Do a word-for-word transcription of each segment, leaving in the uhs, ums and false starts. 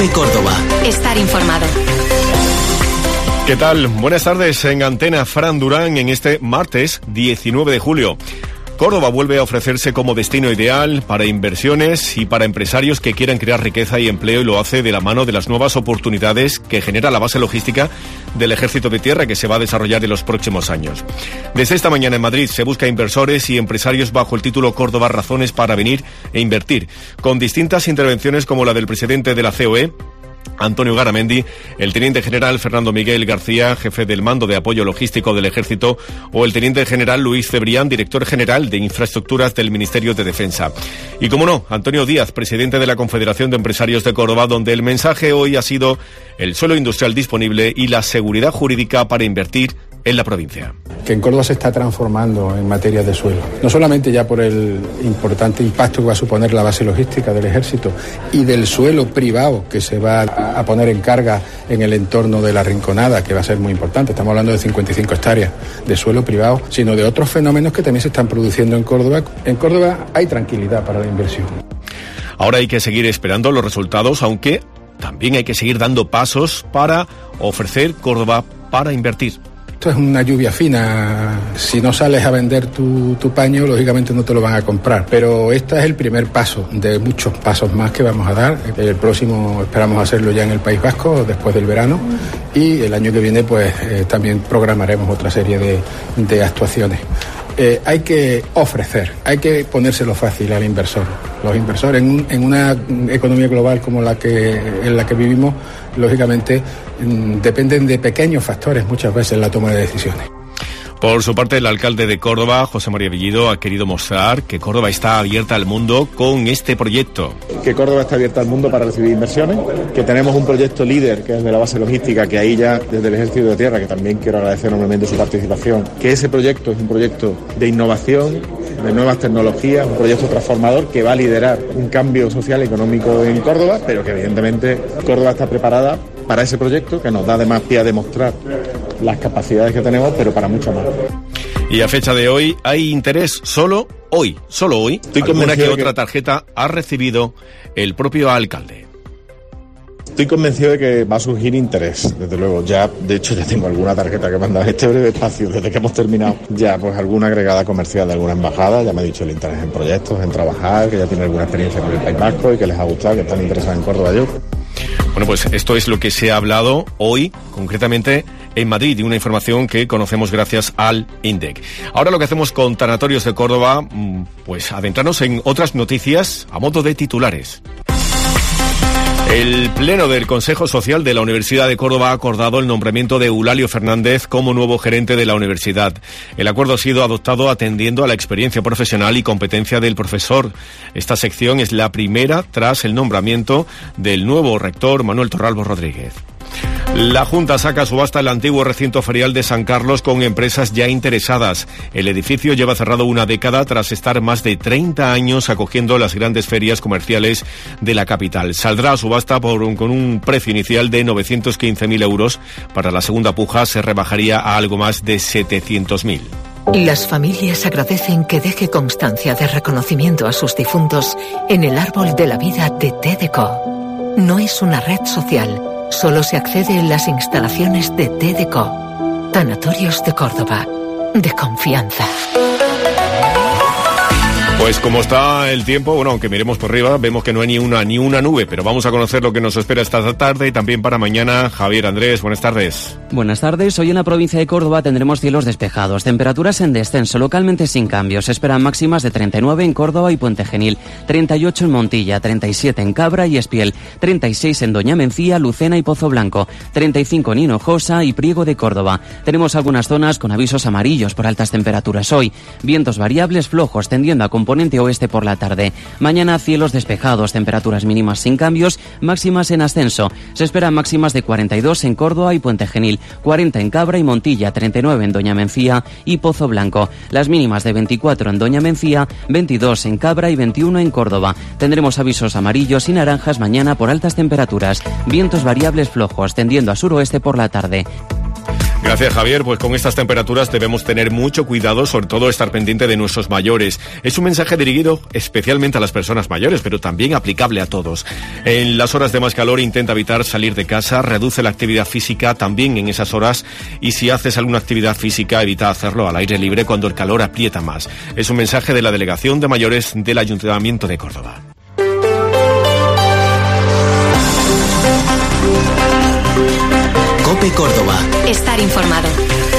Cope Córdoba. Estar informado. ¿Qué tal? Buenas tardes en Antena, Fran Durán, en este martes diecinueve de julio. Córdoba vuelve a ofrecerse como destino ideal para inversiones y para empresarios que quieran crear riqueza y empleo, y lo hace de la mano de las nuevas oportunidades que genera la base logística del Ejército de Tierra, que se va a desarrollar en los próximos años. Desde esta mañana en Madrid se busca inversores y empresarios bajo el título Córdoba Razones para venir e invertir, con distintas intervenciones como la del presidente de la C O E, Antonio Garamendi, el teniente general Fernando Miguel García, jefe del mando de apoyo logístico del Ejército, o el teniente general Luis Cebrián, director general de infraestructuras del Ministerio de Defensa. Y como no, Antonio Díaz, presidente de la Confederación de Empresarios de Córdoba, donde el mensaje hoy ha sido el suelo industrial disponible y la seguridad jurídica para invertir en la provincia. Que en Córdoba se está transformando en materia de suelo, no solamente ya por el importante impacto que va a suponer la base logística del Ejército y del suelo privado que se va a poner en carga en el entorno de la Rinconada, que va a ser muy importante, estamos hablando de cincuenta y cinco hectáreas de suelo privado, sino de otros fenómenos que también se están produciendo en Córdoba. En Córdoba hay tranquilidad para la inversión. Ahora hay que seguir esperando los resultados, aunque también hay que seguir dando pasos para ofrecer Córdoba para invertir. Esto es una lluvia fina. Si no sales a vender tu, tu paño, lógicamente no te lo van a comprar. Pero este es el primer paso de muchos pasos más que vamos a dar. El próximo esperamos hacerlo ya en el País Vasco, después del verano. Y el año que viene, pues eh, también programaremos otra serie de, de actuaciones. Eh, hay que ofrecer, hay que ponérselo fácil al inversor. Los inversores en, en una economía global como la que en la que vivimos, lógicamente mm, dependen de pequeños factores muchas veces en la toma de decisiones. Por su parte, el alcalde de Córdoba, José María Bellido, ha querido mostrar que Córdoba está abierta al mundo con este proyecto. Que Córdoba está abierta al mundo para recibir inversiones, que tenemos un proyecto líder, que es de la base logística, que ahí ya desde el Ejército de Tierra, que también quiero agradecer enormemente su participación, que ese proyecto es un proyecto de innovación, de nuevas tecnologías, un proyecto transformador que va a liderar un cambio social y económico en Córdoba, pero que evidentemente Córdoba está preparada para ese proyecto, que nos da además pie a demostrar las capacidades que tenemos, pero para mucho más. Y a fecha de hoy hay interés solo hoy, solo hoy. Estoy alguna que otra tarjeta ha recibido el propio alcalde. Estoy convencido de que va a surgir interés, desde luego. Ya, de hecho, ya tengo alguna tarjeta que me han dado en este breve espacio desde que hemos terminado. Ya, pues alguna agregada comercial de alguna embajada, ya me ha dicho el interés en proyectos, en trabajar, que ya tiene alguna experiencia con el País Vasco y que les ha gustado, que están interesados en Córdoba. Yo. Bueno, pues esto es lo que se ha hablado hoy, concretamente en Madrid, y una información que conocemos gracias al INDEC. Ahora lo que hacemos con Tanatorios de Córdoba, pues adentrarnos en otras noticias a modo de titulares. El Pleno del Consejo Social de la Universidad de Córdoba ha acordado el nombramiento de Eulalio Fernández como nuevo gerente de la universidad. El acuerdo ha sido adoptado atendiendo a la experiencia profesional y competencia del profesor. Esta sección es la primera tras el nombramiento del nuevo rector Manuel Torralbo Rodríguez. La Junta saca a subasta el antiguo recinto ferial de San Carlos con empresas ya interesadas. El edificio lleva cerrado una década tras estar más de treinta años acogiendo las grandes ferias comerciales de la capital. Saldrá a subasta por un, con un precio inicial de novecientos quince mil euros. Para la segunda puja se rebajaría a algo más de setecientos mil. Las familias agradecen que deje constancia de reconocimiento a sus difuntos en el árbol de la vida de T D C O. No es una red social. Solo se accede en las instalaciones de T D C O. Tanatorios de Córdoba. De confianza. Pues como está el tiempo, bueno, aunque miremos por arriba, vemos que no hay ni una ni una nube, pero vamos a conocer lo que nos espera esta tarde y también para mañana. Javier, Andrés, buenas tardes. Buenas tardes. Hoy en la provincia de Córdoba tendremos cielos despejados, temperaturas en descenso, localmente sin cambios. Se esperan máximas de treinta y nueve en Córdoba y Puente Genil, treinta y ocho en Montilla, treinta y siete en Cabra y Espiel, treinta y seis en Doña Mencía, Lucena y Pozo Blanco, treinta y cinco en Hinojosa y Priego de Córdoba. Tenemos algunas zonas con avisos amarillos por altas temperaturas hoy. Vientos variables flojos tendiendo a componente oeste por la tarde. Mañana cielos despejados, temperaturas mínimas sin cambios, máximas en ascenso. Se esperan máximas de cuarenta y dos en Córdoba y Puente Genil, cuarenta en Cabra y Montilla, treinta y nueve en Doña Mencía y Pozo Blanco. Las mínimas de veinticuatro en Doña Mencía, veintidós en Cabra y veintiuno en Córdoba. Tendremos avisos amarillos y naranjas mañana por altas temperaturas. Vientos variables flojos tendiendo a suroeste por la tarde. Gracias, Javier. Pues con estas temperaturas debemos tener mucho cuidado, sobre todo estar pendiente de nuestros mayores. Es un mensaje dirigido especialmente a las personas mayores, pero también aplicable a todos. En las horas de más calor intenta evitar salir de casa, reduce la actividad física también en esas horas, y si haces alguna actividad física evita hacerlo al aire libre cuando el calor aprieta más. Es un mensaje de la Delegación de Mayores del Ayuntamiento de Córdoba. COPE Córdoba. Estar informado.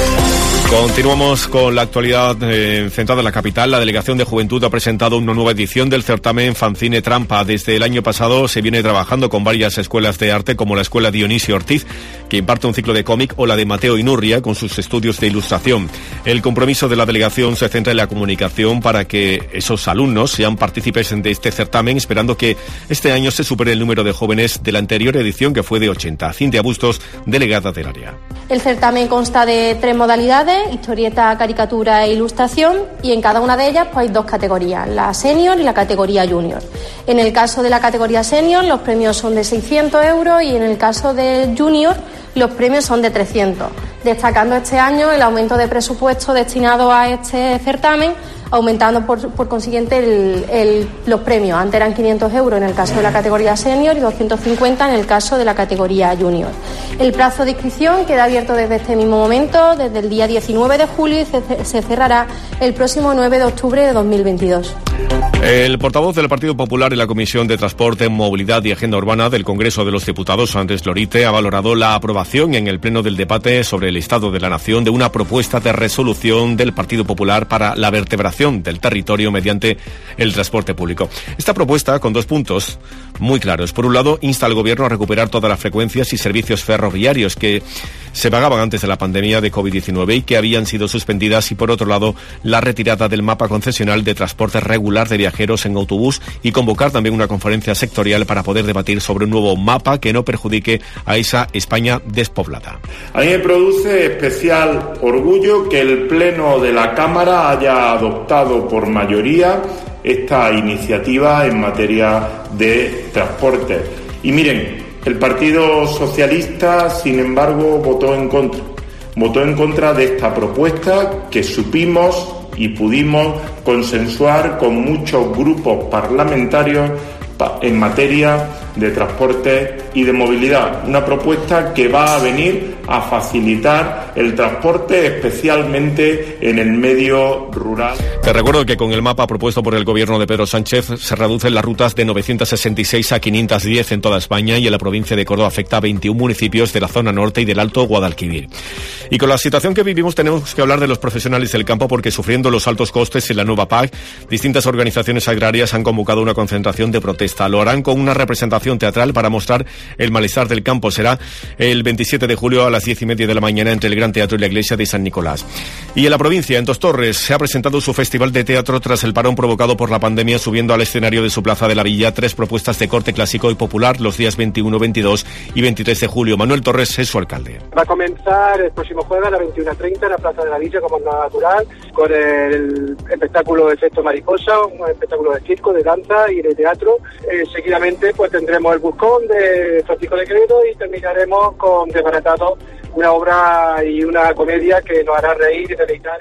Continuamos con la actualidad eh, centrada en la capital. La Delegación de Juventud ha presentado una nueva edición del certamen Fanzine Trampa. Desde el año pasado se viene trabajando con varias escuelas de arte, como la Escuela Dionisio Ortiz, que imparte un ciclo de cómic, o la de Mateo Inurria, con sus estudios de ilustración. El compromiso de la Delegación se centra en la comunicación para que esos alumnos sean partícipes de este certamen, esperando que este año se supere el número de jóvenes de la anterior edición, que fue de ochenta. Cintia Bustos, delegada del área. El certamen consta de tres modalidades: historieta, caricatura e ilustración, y en cada una de ellas pues hay dos categorías, la senior y la categoría junior. En el caso de la categoría senior los premios son de seiscientos euros y en el caso de junior los premios son de trescientos, destacando este año el aumento de presupuesto destinado a este certamen, aumentando por, por consiguiente el, el, los premios. Antes eran quinientos euros en el caso de la categoría senior y doscientos cincuenta en el caso de la categoría junior. El plazo de inscripción queda abierto desde este mismo momento, desde el día diecinueve de julio, y se, se cerrará el próximo nueve de octubre de dos mil veintidós. El portavoz del Partido Popular en la Comisión de Transporte, Movilidad y Agenda Urbana del Congreso de los Diputados, Andrés Lorite, ha valorado la aprobación en el Pleno del debate sobre el Estado de la Nación de una propuesta de resolución del Partido Popular para la vertebración del territorio mediante el transporte público. Esta propuesta, con dos puntos muy claros. Por un lado, insta al Gobierno a recuperar todas las frecuencias y servicios ferroviarios que se pagaban antes de la pandemia de COVID diecinueve y que habían sido suspendidas, y por otro lado, la retirada del mapa concesional de transporte regular de viajeros en autobús, y convocar también una conferencia sectorial para poder debatir sobre un nuevo mapa que no perjudique a esa España despoblada. A mí me produce especial orgullo que el Pleno de la Cámara haya adoptado por mayoría esta iniciativa en materia de transporte. Y miren, el Partido Socialista, sin embargo, votó en contra. Votó en contra de esta propuesta que supimos y pudimos consensuar con muchos grupos parlamentarios en materia de transporte y de movilidad. Una propuesta que va a venir a facilitar el transporte, especialmente en el medio rural. Te recuerdo que con el mapa propuesto por el Gobierno de Pedro Sánchez se reducen las rutas de novecientos sesenta y seis a quinientos diez en toda España, y en la provincia de Córdoba afecta a veintiún municipios de la zona norte y del Alto Guadalquivir. Y con la situación que vivimos tenemos que hablar de los profesionales del campo, porque sufriendo los altos costes en la nueva P A C, distintas organizaciones agrarias han convocado una concentración de protesta. Lo harán con una representación teatral para mostrar el malestar del campo. Será el veintisiete de julio a las diez y media de la mañana entre el Gran Teatro y la Iglesia de San Nicolás. Y en la provincia, en Tostorres, se ha presentado su festival de teatro tras el parón provocado por la pandemia, subiendo al escenario de su Plaza de la Villa tres propuestas de corte clásico y popular los días veintiuno, veintidós y veintitrés de julio. Manuel Torres es su alcalde. Va a comenzar el próximo jueves a las veintiuna treinta en la Plaza de la Villa, como es natural, con el espectáculo Efecto Mariposa, un espectáculo de circo, de danza y de teatro. Eh, seguidamente pues tendremos el Buscón de Francisco de Quevedo y terminaremos con Desbaratado, una obra y una comedia que nos hará reír y deleitar.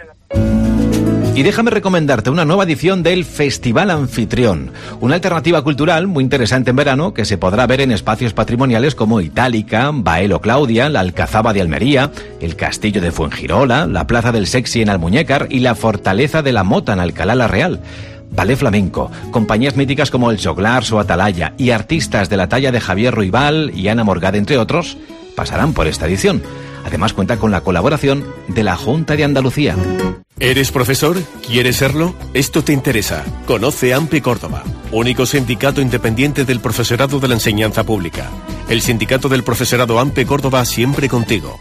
Y déjame recomendarte una nueva edición del Festival Anfitrión, una alternativa cultural muy interesante en verano que se podrá ver en espacios patrimoniales como Itálica, Baelo Claudia, la Alcazaba de Almería, el Castillo de Fuengirola, la Plaza del Sexy en Almuñécar y la Fortaleza de la Mota en Alcalá la Real. Ballet flamenco, compañías míticas como el Joglars o Atalaya y artistas de la talla de Javier Ruibal y Ana Morgade, entre otros, pasarán por esta edición. Además cuenta con la colaboración de la Junta de Andalucía. ¿Eres profesor? ¿Quieres serlo? Esto te interesa. Conoce AMPE Córdoba, único sindicato independiente del profesorado de la enseñanza pública. El sindicato del profesorado AMPE Córdoba, siempre contigo.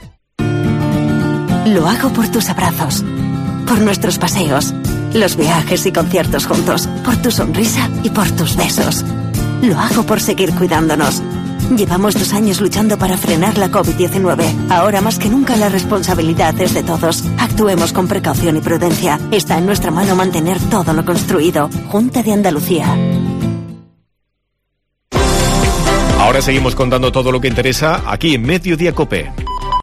Lo hago por tus abrazos, por nuestros paseos, los viajes y conciertos juntos, por tu sonrisa y por tus besos. Lo hago por seguir cuidándonos. Llevamos dos años luchando para frenar la COVID diecinueve. Ahora más que nunca la responsabilidad es de todos. Actuemos con precaución y prudencia. Está en nuestra mano mantener todo lo construido. Junta de Andalucía. Ahora seguimos contando todo lo que interesa aquí en Mediodía COPE.